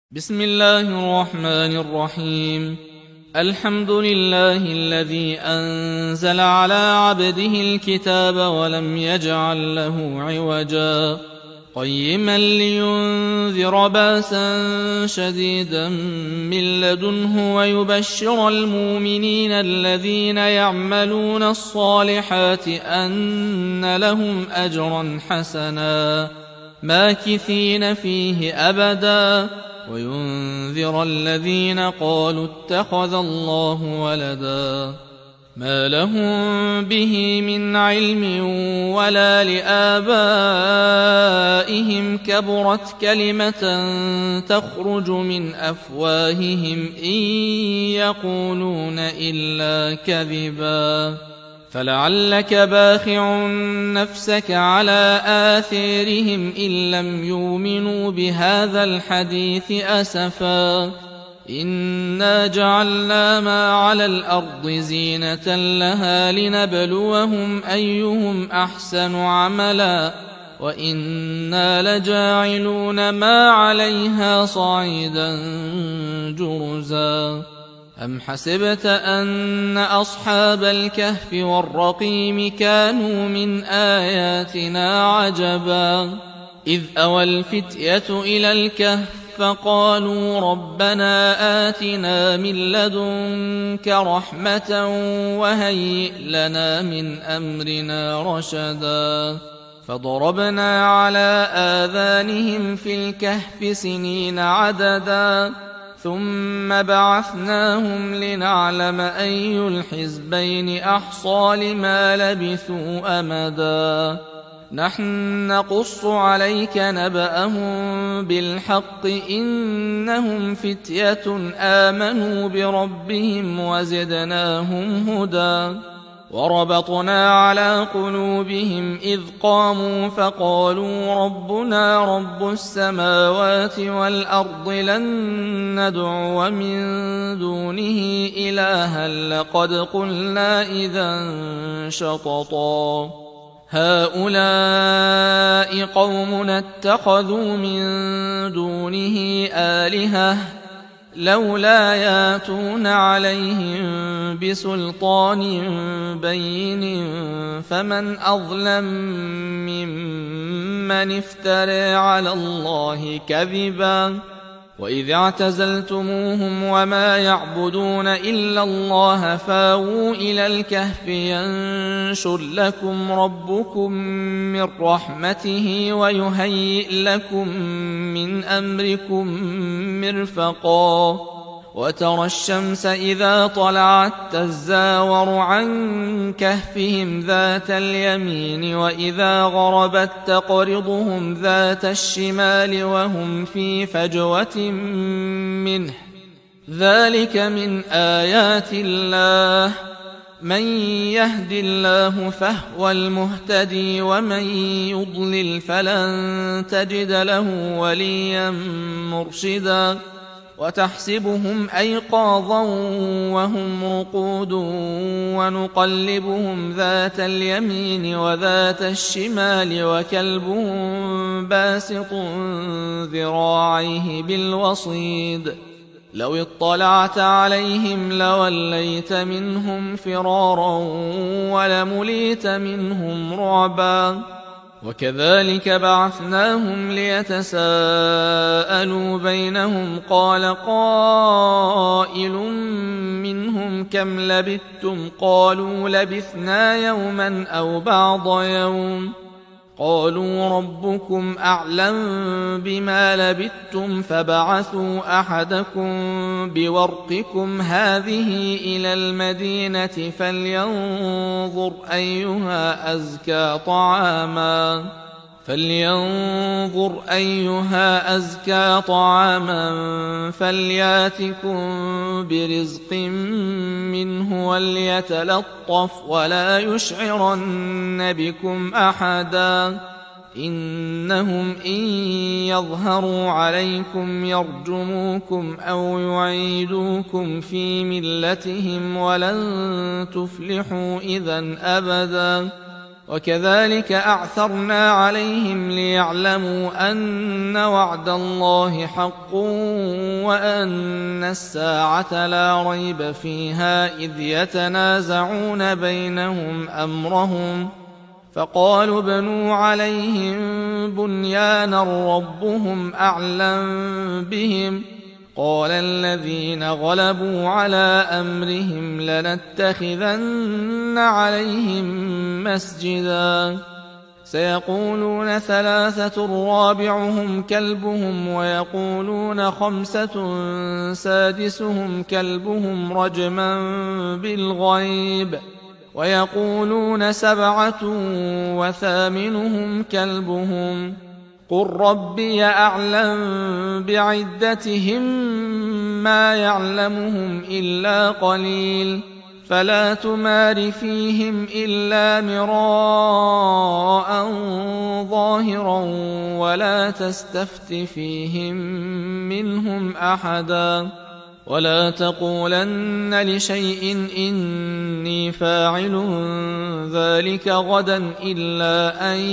بسم الله الرحمن الرحيم. الحمد لله الذي أنزل على عبده الكتاب ولم يجعل له عوجا قيما لينذر باسا شديدا من لدنه ويبشر المؤمنين الذين يعملون الصالحات أن لهم أجرا حسنا ماكثين فيه أبدا وينذر الذين قالوا اتخذ الله ولدا ما لهم به من علم ولا لآبائهم كبرت كلمة تخرج من أفواههم إن يقولون إلا كذبا فلعلك باخع نفسك على آثارهم إن لم يؤمنوا بهذا الحديث أسفا إنا جعلنا ما على الأرض زينة لها لنبلوهم أيهم أحسن عملا وإنا لجاعلون ما عليها صعيدا جرزا أم حسبت أن أصحاب الكهف والرقيم كانوا من آياتنا عجبا إذ أوى الفتية إلى الكهف فقالوا ربنا آتنا من لدنك رحمة وهيئ لنا من أمرنا رشدا فضربنا على آذانهم في الكهف سنين عددا ثم بعثناهم لنعلم أي الحزبين أحصى لما لبثوا أمدا نحن نقص عليك نبأهم بالحق إنهم فتية آمنوا بربهم وزدناهم هدى وربطنا على قلوبهم إذ قاموا فقالوا ربنا رب السماوات والأرض لن ندعو من دونه إلها لقد قلنا إذا شططا هؤلاء قومنا اتخذوا من دونه آلهة لولا ياتون عليهم بسلطان بين فمن أظلم ممن افترى على الله كذبا وإذ اعتزلتموهم وما يعبدون إلا الله فاووا إلى الكهف ينشر لكم ربكم من رحمته ويهيئ لكم من أمركم مرفقا وترى الشمس إذا طلعت تزاور عن كهفهم ذات اليمين وإذا غربت تقرضهم ذات الشمال وهم في فجوة منه ذلك من آيات الله من يهد الله فهو المهتدي ومن يضلل فلن تجد له وليا مرشدا وتحسبهم أيقاظا وهم رقود ونقلبهم ذات اليمين وذات الشمال وكلبهم باسط ذراعيه بالوصيد لو اطلعت عليهم لوليت منهم فرارا ولمليت منهم رعبا وكذلك بعثناهم ليتساءلوا بينهم قال قائل منهم كم لبثتم قالوا لبثنا يوما أو بعض يوم قالوا ربكم أعلم بما لبثتم فبعثوا أحدكم بورقكم هذه إلى المدينة فلينظر أيها أزكى طعاما فلياتكم برزق منه وليتلطف ولا يشعرن بكم أحدا إنهم إن يظهروا عليكم يرجموكم أو يعيدوكم في ملتهم ولن تفلحوا إذا أبدا وكذلك أعثرنا عليهم ليعلموا أن وعد الله حق وأن الساعة لا ريب فيها إذ يتنازعون بينهم أمرهم فقالوا ابنوا عليهم بنيانا ربهم أعلم بهم قال الذين غلبوا على أمرهم لنتخذن عليهم مسجدا سيقولون ثلاثة رابعهم كلبهم ويقولون خمسة سادسهم كلبهم رجما بالغيب ويقولون سبعة وثامنهم كلبهم قل ربي أعلم بعدتهم ما يعلمهم إلا قليل فلا تمار فيهم إلا مراء ظاهرا ولا تستفت فيهم منهم أحدا ولا تقولن لشيء إني فاعل ذلك غدا إلا أن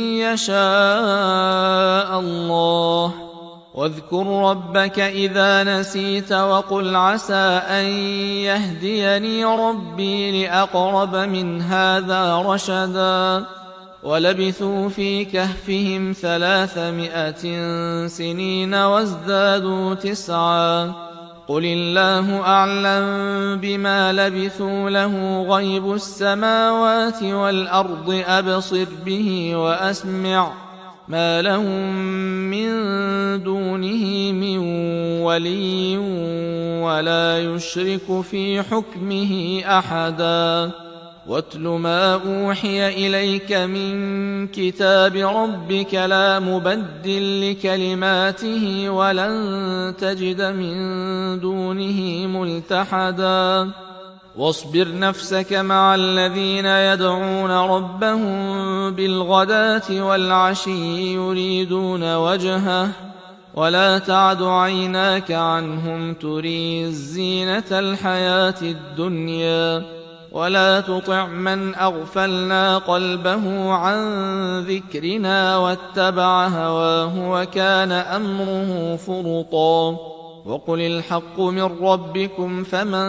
يشاء الله واذكر ربك إذا نسيت وقل عسى أن يهديني ربي لأقرب من هذا رشدا ولبثوا في كهفهم 300 سنين وازدادوا 9 قل الله أعلم بما لبثوا له غيب السماوات والأرض أبصر به وأسمع ما لهم من دونه من ولي ولا يشرك في حكمه أحدا واتل ما أوحي إليك من كتاب ربك لا مبدل لكلماته ولن تجد من دونه ملتحدا واصبر نفسك مع الذين يدعون ربهم بالغداة والعشي يريدون وجهه ولا تعد عيناك عنهم تريد زينة الحياة الدنيا ولا تطع من أغفلنا قلبه عن ذكرنا واتبع هواه وكان أمره فرطا وقل الحق من ربكم فمن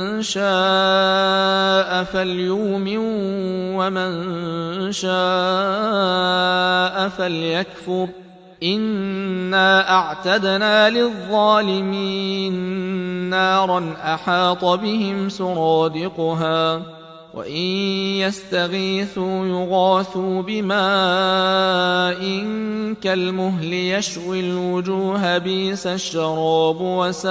شاء فليؤمن ومن شاء فليكفر إنا أعتدنا للظالمين نارا أحاط بهم سرادقها وإن يستغيثوا يغاثوا بماء كالمهل يشوي الوجوه بئس الشراب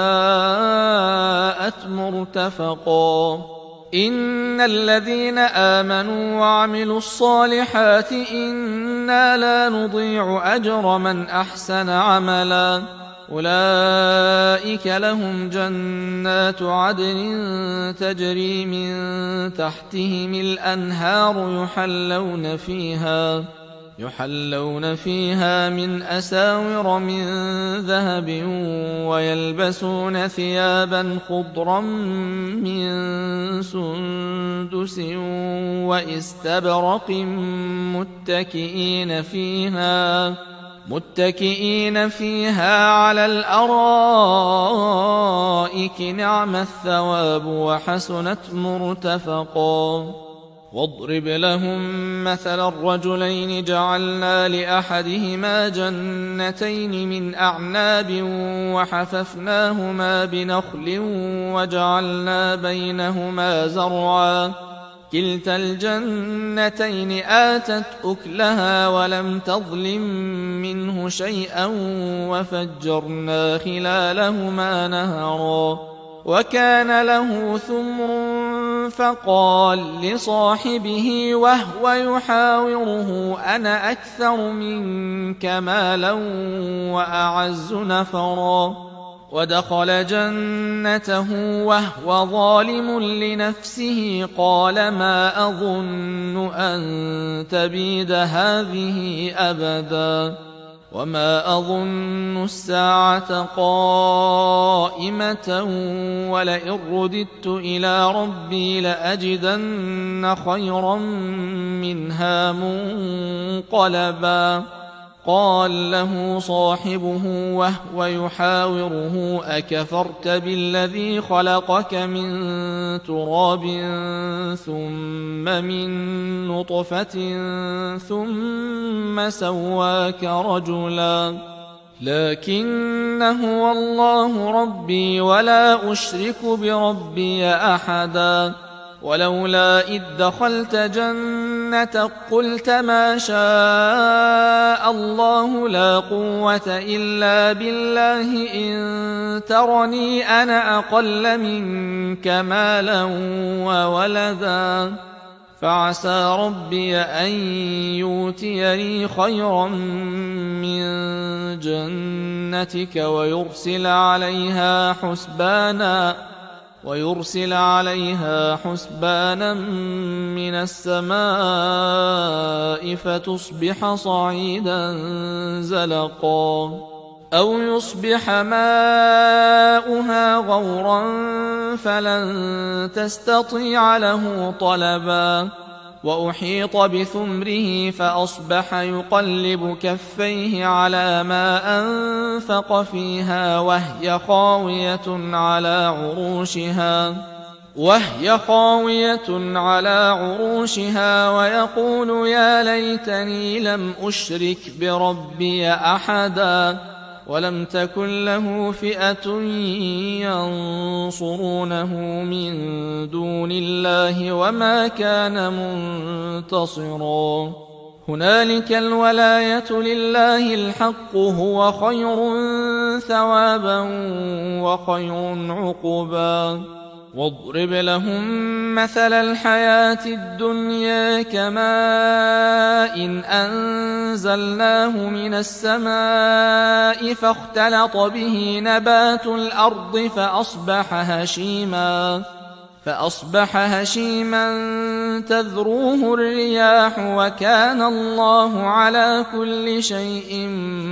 وساءت مرتفقا إن الذين آمنوا وعملوا الصالحات إنا لا نضيع أجر من أحسن عملا أولئك لهم جنات عدن تجري من تحتهم الأنهار يحلون فيها من أساور من ذهب ويلبسون ثيابا خضرا من سندس واستبرق متكئين فيها على الأرائك نعم الثواب وحسنت مرتفقا واضرب لهم مثل الرجلين جعلنا لأحدهما جنتين من أعناب وحففناهما بنخل وجعلنا بينهما زرعا كلتا الجنتين آتت أكلها ولم تظلم منه شيئا وفجرنا خلالهما نهرا وكان له ثمر فقال لصاحبه وهو يحاوره أنا أكثر منك مالا وأعز نفرا ودخل جنته وهو ظالم لنفسه قال ما أظن أن تبيد هذه أبدا وما أظن الساعة قائمة ولئن رددت إلى ربي لأجدن خيرا منها منقلبا. قال له صاحبه وهو يحاوره أكفرت بالذي خلقك من تراب ثم من نطفة ثم سواك رجلا لكن هو الله ربي ولا أشرك بربي أحدا. ولولا إذ دخلت جنتك قلت ما شاء الله لا قوة إلا بالله إن ترني أنا أقل منك مالا وولدا فعسى ربي أن يؤتيني خيرا من جنتك ويرسل عليها حسبانا من السماء فتصبح صعيدا زلقا أو يصبح ماؤها غورا فلن تستطيع له طلبا. وأحيط بثمره فأصبح يقلب كفيه على ما أنفق فيها وهي خاوية على عروشها ويقول يا ليتني لم أشرك بربي أحدا. ولم تكن له فئة ينصرونه من دون الله وما كان منتصرا. هنالك الولاية لله الحق هو خير ثوابا وخير عقبا. واضرب لهم مثل الحياة الدنيا كماء أنزلناه من السماء فاختلط به نبات الأرض فأصبح هشيما تذروه الرياح وكان الله على كل شيء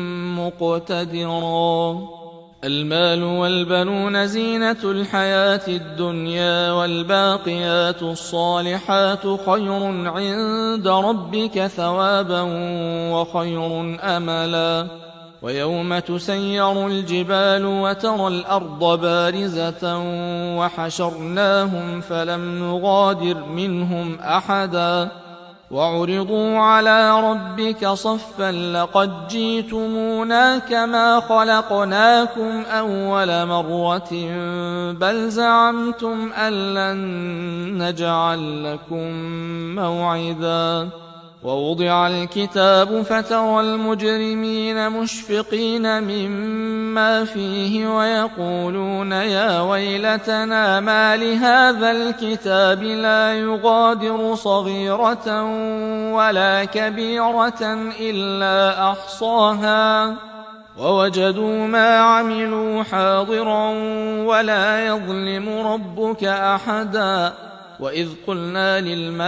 مقتدرا. المال والبنون زينة الحياة الدنيا والباقيات الصالحات خير عند ربك ثوابا وخير أملا. ويوم تسير الجبال وترى الأرض بارزة وحشرناهم فلم نغادر منهم أحدا وعرضوا على ربك صفا لقد جئتمونا كما خلقناكم أول مرة بل زعمتم أن لن نجعل لكم موعدا. ووضع الكتاب فترى المجرمين مشفقين مما فيه ويقولون يا ويلتنا ما لهذا الكتاب لا يغادر صغيرة ولا كبيرة إلا أحصاها ووجدوا ما عملوا حاضرا ولا يظلم ربك أحدا. وإذ قلنا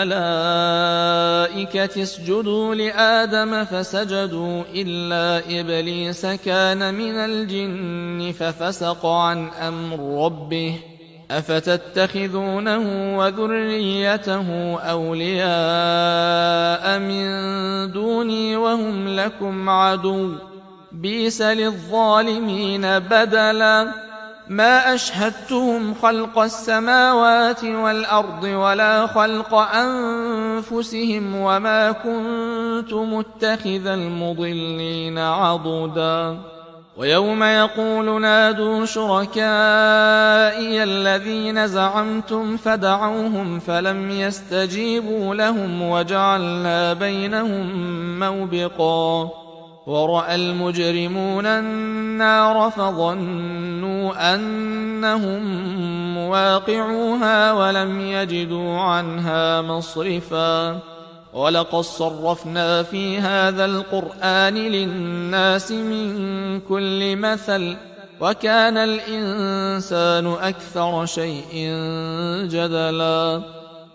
للملائكة اسجدوا لآدم فسجدوا إلا إبليس كان من الجن ففسق عن أمر ربه أفتتخذونه وذريته أولياء من دوني وهم لكم عدو بئس للظالمين بدلا. ما أشهدتهم خلق السماوات والأرض ولا خلق أنفسهم وما كنت متخذ المضلين عضدا. ويوم يقول نادوا شركائي الذين زعمتم فدعوهم فلم يستجيبوا لهم وجعلنا بينهم موبقا. ورأى المجرمون النار فظنوا أنهم مواقعوها ولم يجدوا عنها مصرفا. ولقد صرفنا في هذا القرآن للناس من كل مثل وكان الإنسان أكثر شيء جدلا.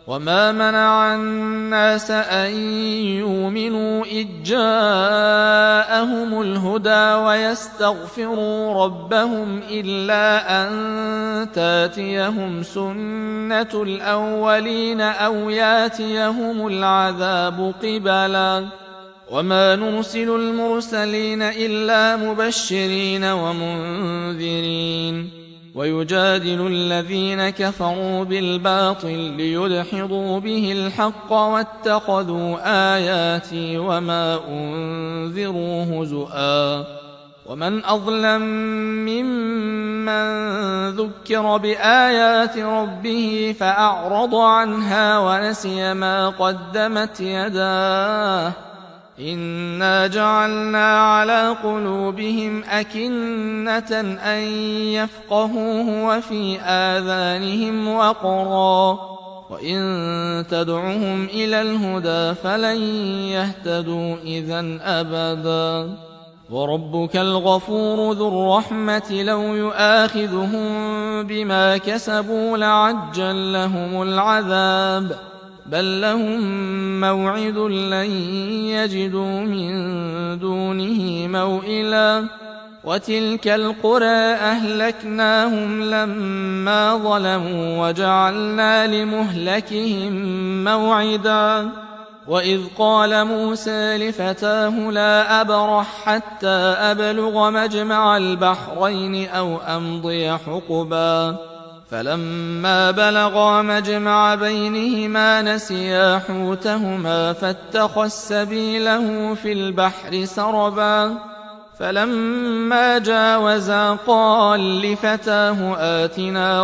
وما منع الناس أن يؤمنوا إذ جاءهم الهدى ويستغفروا ربهم إلا أن تاتيهم سنة الأولين أو ياتيهم العذاب قبلا وما نرسل المرسلين إلا مبشرين ومنذرين ويجادل الذين كفروا بالباطل ليدحضوا به الحق واتخذوا آياتي وما أنذروا هزؤا ومن أظلم ممن ذكر بآيات ربه فأعرض عنها ونسي ما قدمت يداه إنا جعلنا على قلوبهم أكنة أن يفقهوه وفي آذانهم وقرا وإن تدعهم إلى الهدى فلن يهتدوا إذن أبدا وربك الغفور ذو الرحمة لو يؤاخذهم بما كسبوا لعجل لهم العذاب بل لهم موعد لن يجدوا من دونه موئلا وتلك القرى أهلكناهم لما ظلموا وجعلنا لمهلكهم موعدا وإذ قال موسى لفتاه لا أبرح حتى أبلغ مجمع البحرين أو أمضي حقبا فلما بلغا مجمع بينهما نسيا حوتهما فاتخذ سبيله في البحر سربا فلما جاوزا قال لفتاه آتنا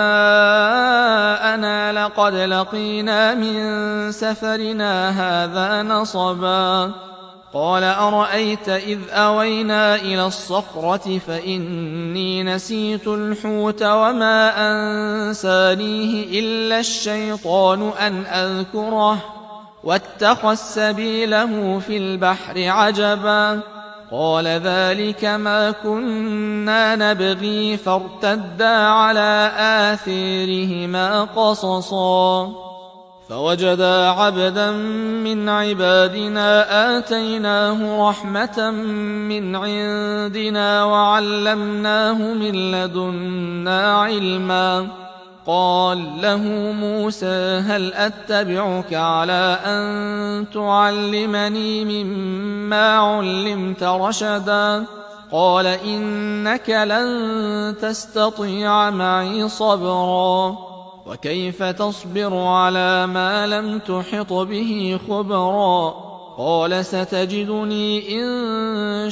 غداءنا لقد لقينا من سفرنا هذا نصبا قال أرأيت إذ أوينا إلى الصخرة فإني نسيت الحوت وما أنسانيه إلا الشيطان أن أذكره واتخذ سبيله في البحر عجبا قال ذلك ما كنا نبغي فارتدا على آثارهما قصصا فوجدا عبدا من عبادنا آتيناه رحمة من عندنا وعلمناه من لدنا علما قال له موسى هل أتبعك على أن تعلمني مما علمت رشدا قال إنك لن تستطيع معي صبرا وكيف تصبر على ما لم تحط به خبرا قال ستجدني إن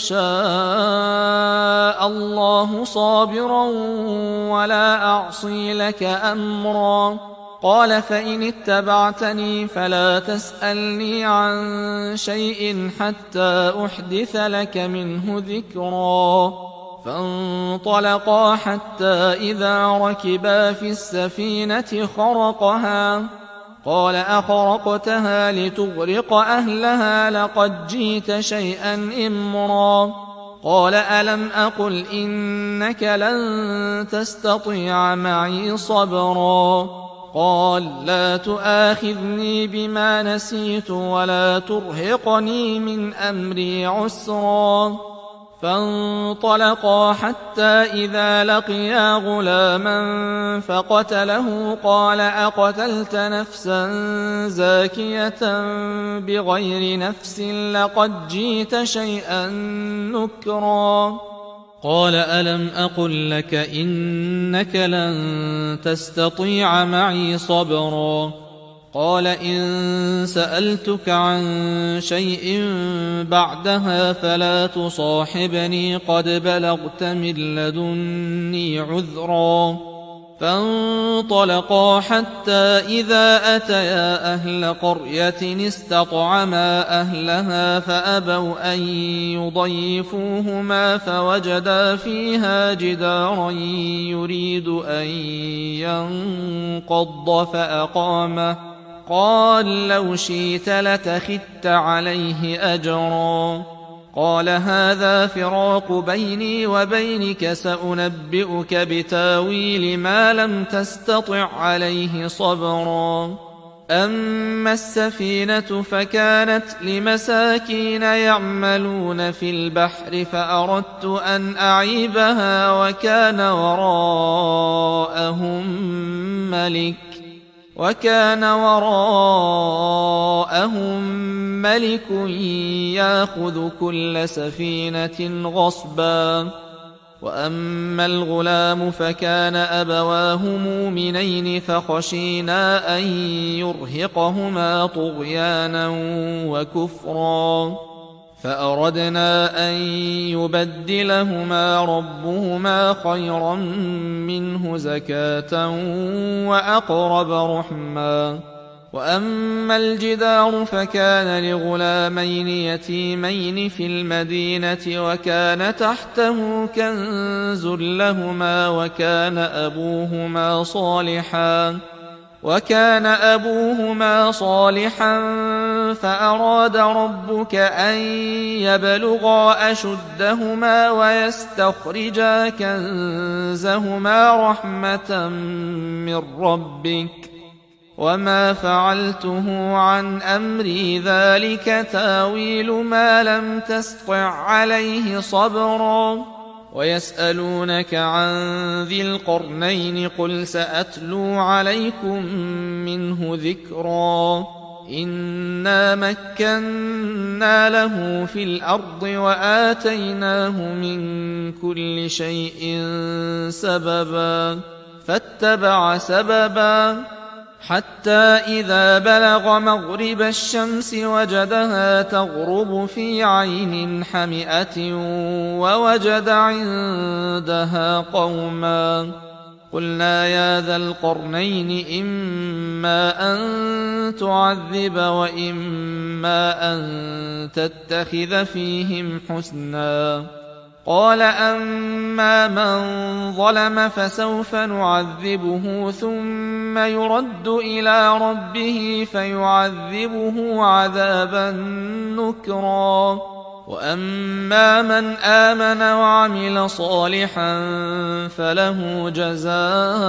شاء الله صابرا ولا أعصي لك أمرا قال فإن اتبعتني فلا تسألني عن شيء حتى أحدث لك منه ذكرا فانطلقا حتى إذا ركبا في السفينة خرقها قال أخرقتها لتغرق أهلها لقد جئت شيئا إمرا قال ألم أقل إنك لن تستطيع معي صبرا قال لا تؤاخذني بما نسيت ولا ترهقني من أمري عسرا فانطلقا حتى إذا لقيا غلاما فقتله قال أقتلت نفسا زاكية بغير نفس لقد جئت شيئا نكرا قال ألم أقل لك إنك لن تستطيع معي صبرا قال إن سألتك عن شيء بعدها فلا تصاحبني قد بلغت من لدني عذرا فانطلقا حتى إذا أتيا أهل قرية استطعما أهلها فأبوا أن يضيفوهما فوجدا فيها جدارا يريد أن ينقض فأقامه قال لو شئت لتخذت عليه أجرا قال هذا فراق بيني وبينك سأنبئك بتاويل ما لم تستطع عليه صبرا أما السفينة فكانت لمساكين يعملون في البحر فأردت أن أعيبها وكان وراءهم ملك يأخذ كل سفينة غصبا. وأما الغلام فكان أبواه مؤمنين فخشينا أن يرهقهما طغيانا وكفرا فأردنا أن يبدلهما ربهما خيرا منه زكاة وأقرب رحما. وأما الجدار فكان لغلامين يتيمين في المدينة وكان تحته كنز لهما وكان أبوهما صالحا فأراد ربك أن يبلغا أشدهما ويستخرجا كنزهما رحمة من ربك وما فعلته عن أمري ذلك تاويل ما لم تستطع عليه صبرا. ويسألونك عن ذي القرنين قل سأتلو عليكم منه ذكرا. إنا مكنا له في الأرض وآتيناه من كل شيء سببا فاتبع سببا حتى إذا بلغ مغرب الشمس وجدها تغرب في عين حمئة ووجد عندها قوما قلنا يا ذا القرنين إما أن تعذب وإما أن تتخذ فيهم حسنا. قال أما من ظلم فسوف نعذبه ثم يرد إلى ربه فيعذبه عذابا نكرا. وأما من آمن وعمل صالحا فله جزاء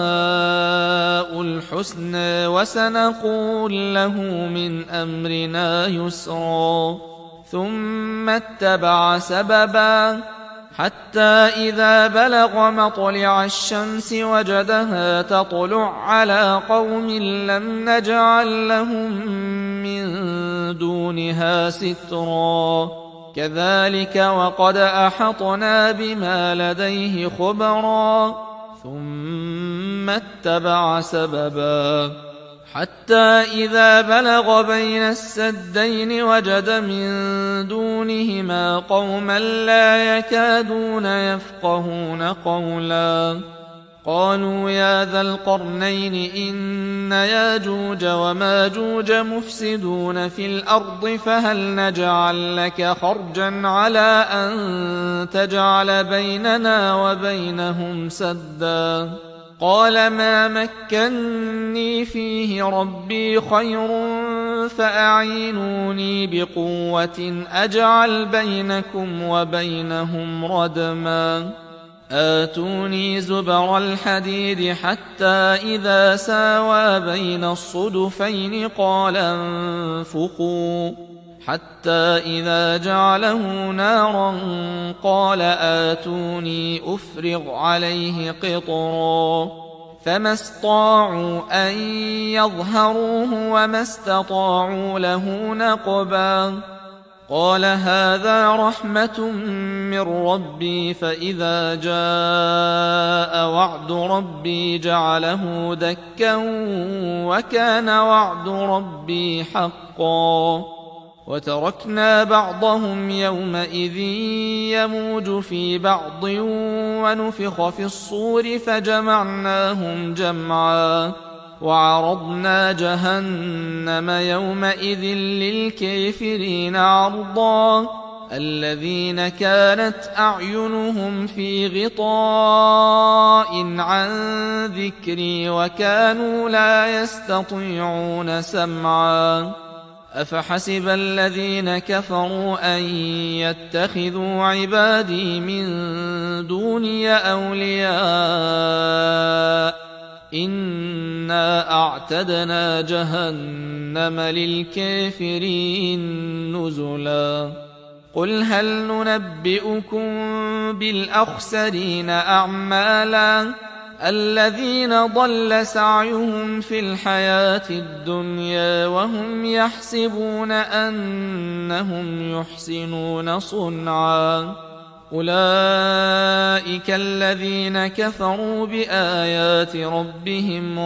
الحسنى وسنقول له من أمرنا يسرا. ثم اتبع سببا حتى إذا بلغ مطلع الشمس وجدها تطلع على قوم لم نجعل لهم من دونها سترا كذلك وقد أحطنا بما لديه خبرا. ثم اتبع سببا حتى إذا بلغ بين السدين وجد من دونهما قوما لا يكادون يفقهون قولا قالوا يا ذا القرنين إن ياجوج وماجوج مفسدون في الأرض فهل نجعل لك خرجا على أن تجعل بيننا وبينهم سدا قال ما مكني فيه ربي خير فأعينوني بقوة أجعل بينكم وبينهم ردما آتوني زبر الحديد حتى إذا ساوى بين الصدفين قال انفخوا حتى إذا جعله نارا قال آتوني أفرغ عليه قطرا فما استطاعوا أن يظهروه وما استطاعوا له نقبا قال هذا رحمة من ربي فإذا جاء وعد ربي جعله دكا وكان وعد ربي حقا وتركنا بعضهم يومئذ يموج في بعض ونفخ في الصور فجمعناهم جمعا وعرضنا جهنم يومئذ للكافرين عرضا الذين كانت أعينهم في غطاء عن ذكري وكانوا لا يستطيعون سمعا أفحسب الذين كفروا أن يتخذوا عبادي من دوني أولياء إنا أعتدنا جهنم للكافرين نزلا قل هل ننبئكم بالأخسرين أعمالا الذين ضل سعيهم في الحياة الدنيا وهم يحسبون أنهم يحسنون صنعا أولئك الذين كفروا بآيات ربهم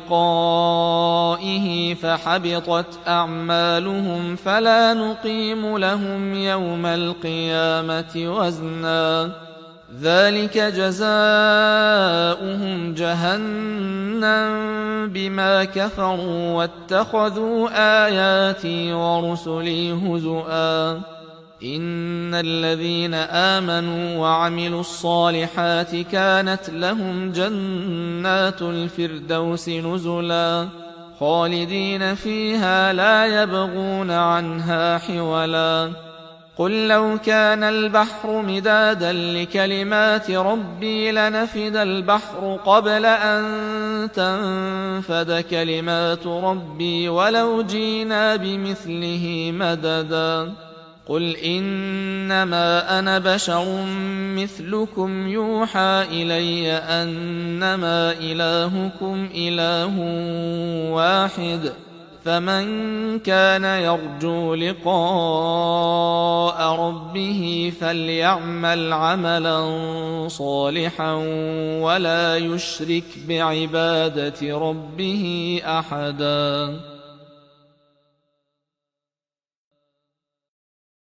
ولقائه فحبطت أعمالهم فلا نقيم لهم يوم القيامة وزنا ذلك جزاؤهم جهنم بما كفروا واتخذوا آياتي ورسلي هزؤا إن الذين آمنوا وعملوا الصالحات كانت لهم جنات الفردوس نزلا خالدين فيها لا يبغون عنها حولا قل لو كان البحر مدادا لكلمات ربي لنفد البحر قبل أن تنفد كلمات ربي ولو جينا بمثله مددا قل إنما أنا بشر مثلكم يوحى إلي أنما إلهكم إله واحد فمن كان يرجو لقاء ربه فليعمل عملا صالحا ولا يشرك بعبادة ربه أحدا